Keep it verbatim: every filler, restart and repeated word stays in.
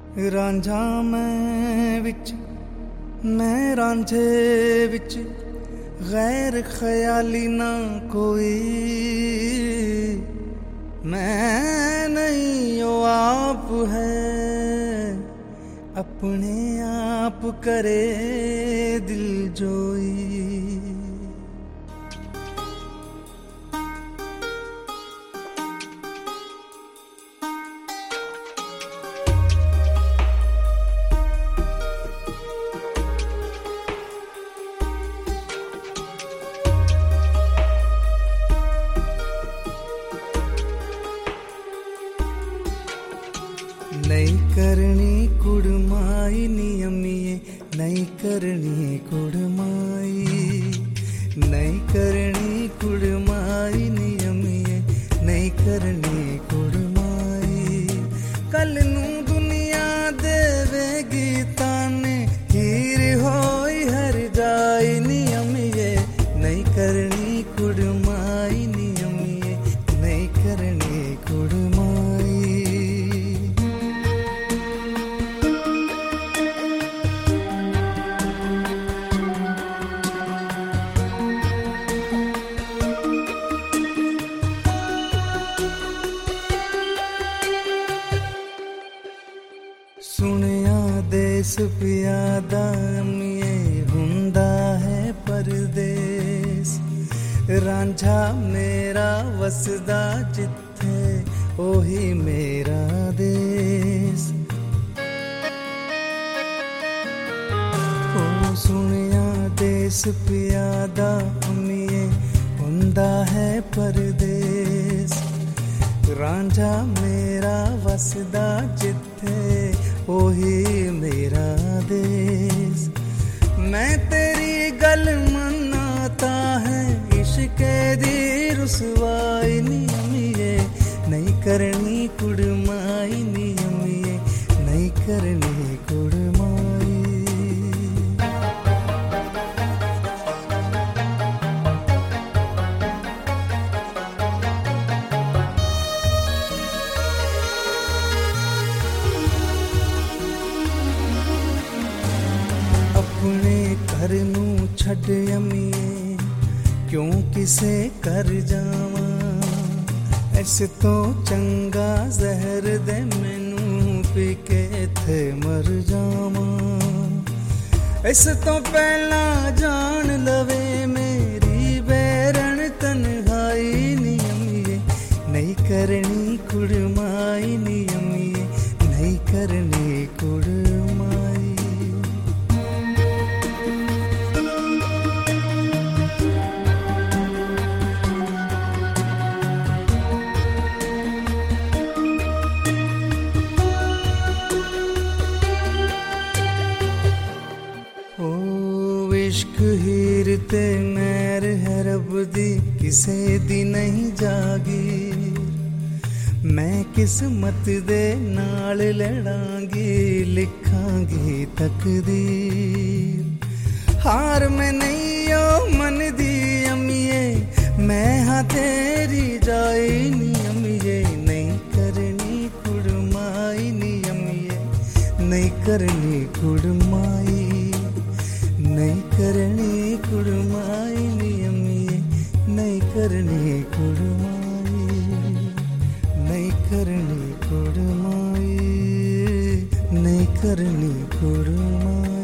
रांझा मैं विच मैं रांझे विच गैर ख्याली ना कोई, मैं नहीं वो आप है अपने आप करे दिल जोई। नहीं करनी कुड़माई नियमिये, नहीं करनी कुड़माई, नहीं करनी कुड़माई नियमिये, नहीं करनी कुड़माई। कल नू दुनिया देवेगी ताने हीर होई हर जाई नियमिये, नहीं करनी कुड़माई नियमिये, नहीं करनी कुड़माई। सुनिया देश पियादा अमीए हुंदा है परदेस, रांझा मेरा वसदा जिथे ओही मेरा देश। ओ सुनिया देश पियादा अमीए हुंदा है परदेस, रांझा मेरा वसदा जिथे ओही मेरा देश। मैं तेरी गल मनाता है इश्क़े दी रुसवाई नियमिये, नहीं करनी कुड़माई नियमिये, नहीं करनी कुड़माई। अपने घर नू छड़ अमीए क्यों किसे कर जावा, ऐसे तो चंगा जहर दे मैनू पी के थे मर जावा। ऐसे तो पहला जान लवे मेरी बैरन तन्हाई नियमिये, नहीं करनी कुड़माई नियमिये, नहीं करनी कुड़माई। इश्क हीर ते मैर है रब दी किसे दी नहीं जागी, मैं किस्मत दे नाल लड़ांगी लिखांगी तकदीर। हार में नहीं ओ मन दी अमीए, मैं हाँ तेरी जाई नी अमीए, नहीं करनी कुड़माई नी अमीए, नहीं करनी कुड़माई, नहीं करनी कुड़माई नियमिये, नहीं करनी कुड़माई, नहीं करनी कुड़माई, नहीं करनी कुड़माई।